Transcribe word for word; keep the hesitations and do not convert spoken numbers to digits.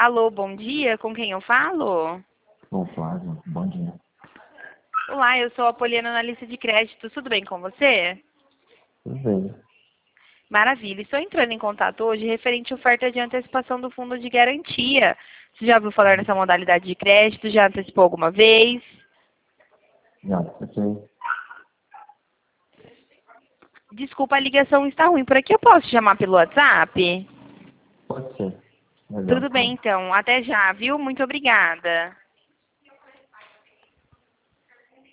Alô, bom dia, com quem eu falo? Ô, Flávio, bom dia. Olá, eu sou a Poliana, analista de crédito, tudo bem com você? Tudo bem. Maravilha, estou entrando em contato hoje referente à oferta de antecipação do fundo de garantia. Você já ouviu falar nessa modalidade de crédito? Já antecipou alguma vez? Já, ok. Desculpa, a ligação está ruim. Por aqui eu posso chamar pelo WhatsApp? Pode ser. Legal, Tudo claro. bem, então. Até já, viu? Muito obrigada.